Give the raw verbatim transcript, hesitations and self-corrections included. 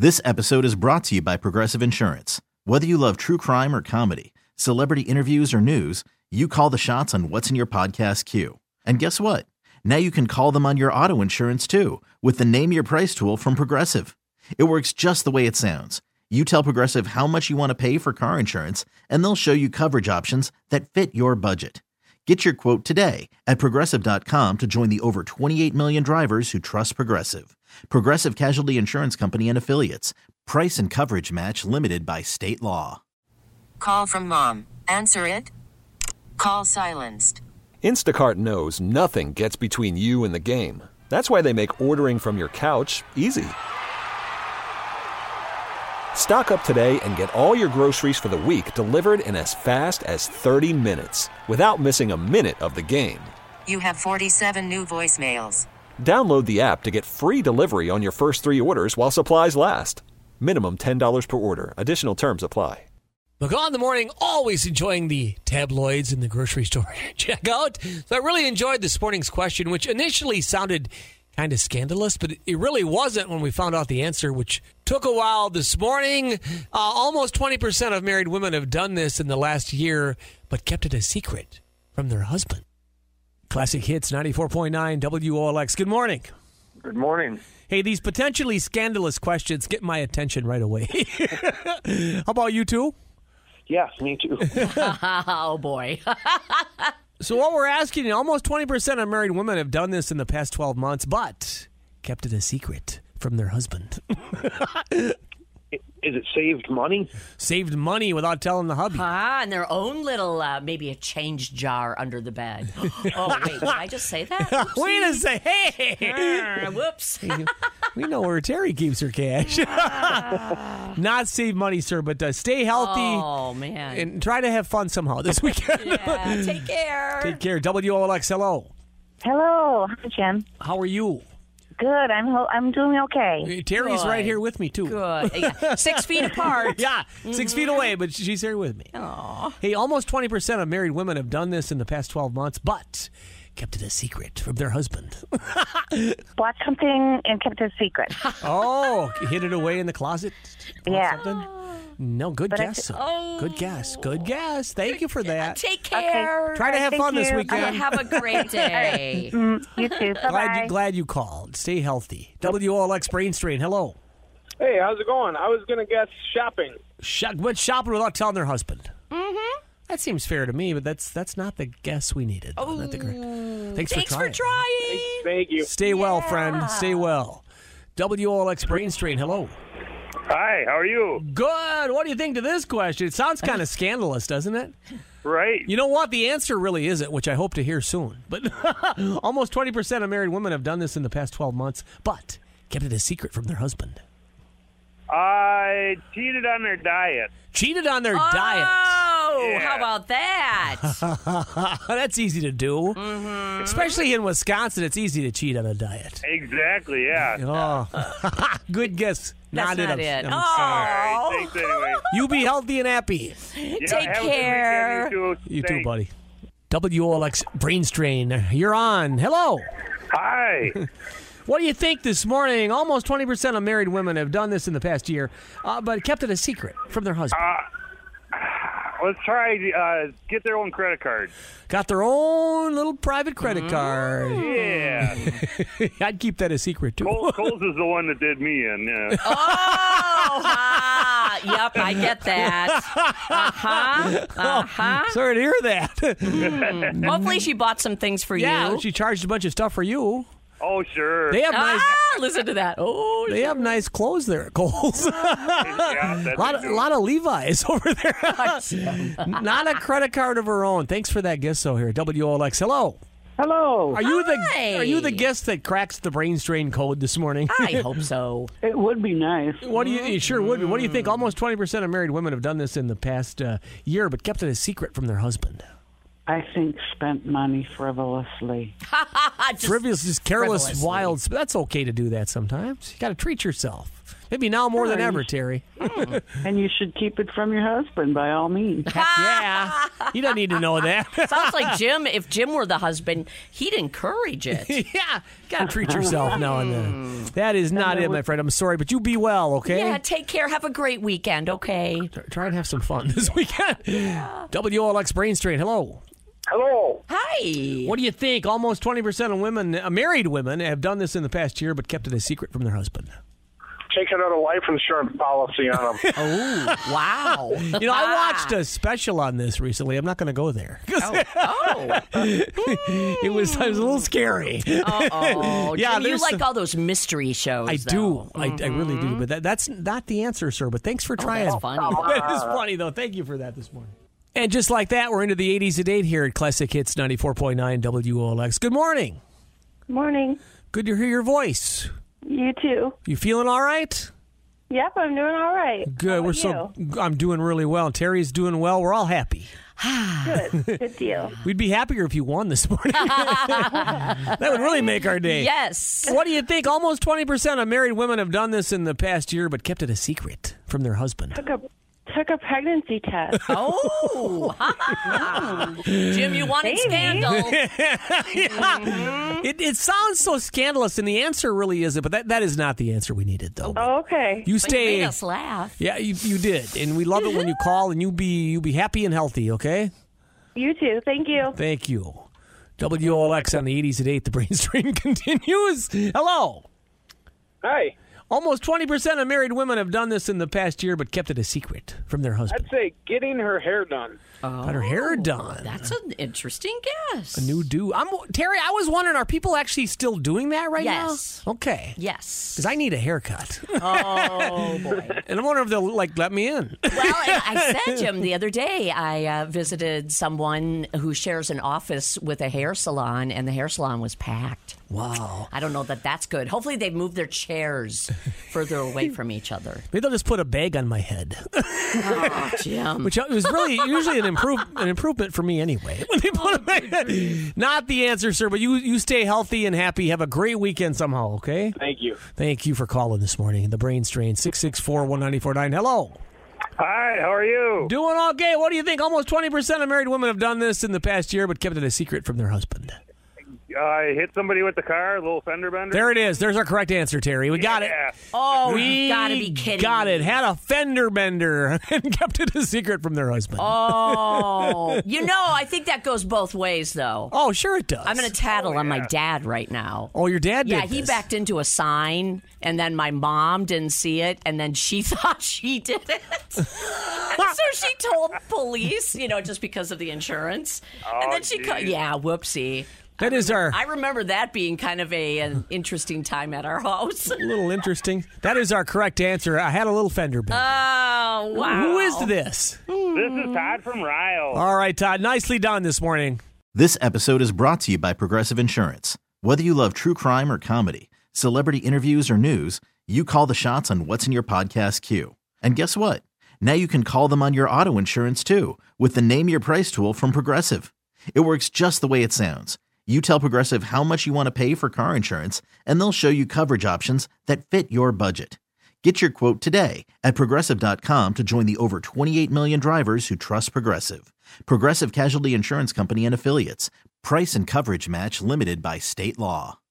This episode is brought to you by Progressive Insurance. Whether you love true crime or comedy, celebrity interviews or news, you call the shots on what's in your podcast queue. And guess what? Now you can call them on your auto insurance too with the Name Your Price tool from Progressive. It works just the way it sounds. You tell Progressive how much you want to pay for car insurance, and they'll show you coverage options that fit your budget. Get your quote today at Progressive dot com to join the over twenty-eight million drivers who trust Progressive. Progressive Casualty Insurance Company and Affiliates. Price and coverage match limited by state law. Call from mom. Answer it. Call silenced. Instacart knows nothing gets between you and the game. That's why they make ordering from your couch easy. Stock up today and get all your groceries for the week delivered in as fast as thirty minutes without missing a minute of the game. You have forty-seven new voicemails. Download the app to get free delivery on your first three orders while supplies last. Minimum ten dollars per order. Additional terms apply. Look, on the morning, always enjoying the tabloids in the grocery store checkout. So I really enjoyed this morning's question, which initially sounded kind of scandalous, but it really wasn't when we found out the answer, which took a while this morning. Uh, almost twenty percent of married women have done this in the last year, but kept it a secret from their husband. Classic Hits ninety-four point nine W O L X. Good morning. Good morning. Hey, these potentially scandalous questions get my attention right away. How about you two? Yes, me too. Oh, boy. So what we're asking, almost twenty percent of married women have done this in the past twelve months, but kept it a secret from their husband. Is it saved money? Saved money without telling the hubby. Ah, and their own little, uh, maybe a change jar under the bed. Oh, wait, did I just say that? Oopsie. Wait a second. Hey! Uh, whoops. We know where Terry keeps her cash. Not save money, sir, but uh, stay healthy. Oh, man. And try to have fun somehow this weekend. Yeah, take care. Take care. W O L X, hello. Hello. Hi, Jim. How are you? Good. I'm ho- I'm doing okay. Terry's Good. right here with me, too. Good. Yeah. Six feet apart. Yeah, six feet away, but she's here with me. Aww. Hey, almost twenty percent of married women have done this in the past twelve months, but kept it a secret from their husband. Bought something and kept it a secret. Oh, hid it away in the closet? Bought Yeah. Something? No, good But I guess. th- Oh. Good guess. Good guess. Thank you for that. Take care. Try to have Thank fun this you. weekend. Have a great day. Mm, you too. Bye-bye. Glad you, glad you called. Stay healthy. W O L X Brain Strain, hello. Hey, how's it going? I was going to guess shopping. Shop, went shopping without telling their husband. Mm-hmm. That seems fair to me, but that's that's not the guess we needed. Oh, Not the gr- Thanks, Thanks for for trying. trying. Thank you. Stay well, friend. Stay well. W O L X Brain Strain, hello. Hi, how are you? Good. What do you think to this question? It sounds kind of scandalous, doesn't it? Right. You know what? The answer really isn't, which I hope to hear soon. But almost twenty percent of married women have done this in the past twelve months, but kept it a secret from their husband. I cheated on their diet. Cheated on their Oh, diet. Yeah. how about that? That's easy to do. Mm-hmm. Especially in Wisconsin, it's easy to cheat on a diet. Exactly, yeah. Oh, good guess. That's Not not it. it. I'm- I'm Oh. sorry. All right, thanks anyway. You be healthy and happy. Yeah, Take have a good care. weekend, you too. You too, Thanks. buddy. W O L X Brain Strain. You're on. Hello. Hi. What do you think this morning? Almost twenty percent of married women have done this in the past year, uh, but kept it a secret from their husband. Let's try uh, get their own credit card. Got their own little private credit card. Yeah. I'd keep that a secret, too. Cole, Coles is the one that did me in. Yeah. Oh, ah, yep, I get that. Uh-huh, uh-huh. Sorry to hear that. Mm. Hopefully she bought some things for Yeah, you. she charged a bunch of stuff for you. Oh, sure. They have nice. Ah, listen to that. Oh, They have nice clothes there at Kohl's. Yeah, A that's lot of, it. lot of Levi's over there. Not a credit card of her own. Thanks for that guess, though. Here, W O L X. Hello. Hello. Are you Hi. the Are you the guest that cracks the brain strain code this morning? I hope so. It would be nice. What do you? It sure would be. What do you think? Almost twenty percent of married women have done this in the past uh, year, but kept it a secret from their husband. I think spent money frivolously. Just Frivolous, just careless, frivolously. wild. That's okay to do that sometimes. You got to treat yourself. Maybe now more than ever, Terry. And you should keep it from your husband, by all means. Yeah. You don't need to know that. Sounds like Jim, if Jim were the husband, he'd encourage it. Yeah. Got to treat yourself now and then. That is not it, my friend. I'm sorry, but you be well, okay? Yeah, take care. Have a great weekend, okay? Try and have some fun this weekend. Yeah. W O L X Brain Strain, hello. Hello. Hi. What do you think? Almost twenty percent of women, uh, married women, have done this in the past year but kept it a secret from their husband. Taking out a life insurance policy on them. Oh, wow. You know, I watched a special on this recently. I'm not going to go there. Oh. oh. it, was, it was a little scary. Uh-oh. Yeah, Jim, you there's like some- all those mystery shows, I though. do. I, I really do. But that, that's not the answer, sir. But thanks for trying. that's funny. That is funny, though. Thank you for that this morning. And just like that, we're into the eighties at eight here at Classic Hits ninety-four point nine W O L X. Good morning. Morning. Good to hear your voice. You too. You feeling all right? Yep, I'm doing all right. Good. How We're about so. I'm doing really well. Terry's doing well. We're all happy. you? Good. Good deal. We'd be happier if you won this morning. That would really make our day. Yes. What do you think? Almost twenty percent of married women have done this in the past year, but kept it a secret from their husband. Took a took a pregnancy test. Oh. Jim, you wanted Maybe. scandal. Yeah. It, it sounds so scandalous, and the answer really isn't. But that, that is not the answer we needed, though. Oh, okay. You But you stay. made us laugh. Yeah, you, you did, and we love it when you call, and you be you be happy and healthy. Okay. You too. Thank you. Thank you. W O L X on the eighties at eight. The Brain Strain continues. Hello. Hi. Almost twenty percent of married women have done this in the past year, but kept it a secret from their husband. I'd say getting her hair done. Got her hair done. That's an interesting guess. A new do. I'm Terry. I was wondering, are people actually still doing that right Yes. now? Okay. Yes. Because I need a haircut, Oh, boy. and I'm wondering if they'll like let me in. Well, and I said, Jim, the other day I uh, visited someone who shares an office with a hair salon, and the hair salon was packed. Wow. I don't know that that's good. Hopefully they move their chairs further away from each other. Maybe they'll just put a bag on my head, Oh, Jim. which was really usually an improve an improvement for me anyway. When they put it on my head. Not the answer, sir. But you you stay healthy and happy. Have a great weekend somehow. Okay. Thank you. Thank you for calling this morning. The Brain Strain six six four one nine four nine. Hello. Hi, how are you? Doing okay. What do you think? Almost twenty percent of married women have done this in the past year, but kept it a secret from their husband. I hit somebody with the car, a little fender bender. There it is. There's our correct answer, Terry. We got it. Yeah. Oh, We you gotta be kidding got me. it. Had a fender bender and kept it a secret from their husband. Oh. You know, I think that goes both ways, though. Oh, sure it does. I'm going to tattle on my dad right now. Oh, your dad did Yeah, he this. backed into a sign, and then my mom didn't see it, and then she thought she did it. And so she told police, you know, just because of the insurance. and then she, co- geez. yeah, whoopsie. That is our I remember that being kind of a an interesting time at our house. little interesting. That is our correct answer. I had a little fender bender. Oh, wow. Who is this? This is Todd from Ryle. All right, Todd. Nicely done this morning. This episode is brought to you by Progressive Insurance. Whether you love true crime or comedy, celebrity interviews or news, you call the shots on what's in your podcast queue. And guess what? Now you can call them on your auto insurance too with the Name Your Price tool from Progressive. It works just the way it sounds. You tell Progressive how much you want to pay for car insurance, and they'll show you coverage options that fit your budget. Get your quote today at Progressive dot com to join the over twenty-eight million drivers who trust Progressive. Progressive Casualty Insurance Company and Affiliates. Price and coverage match limited by state law.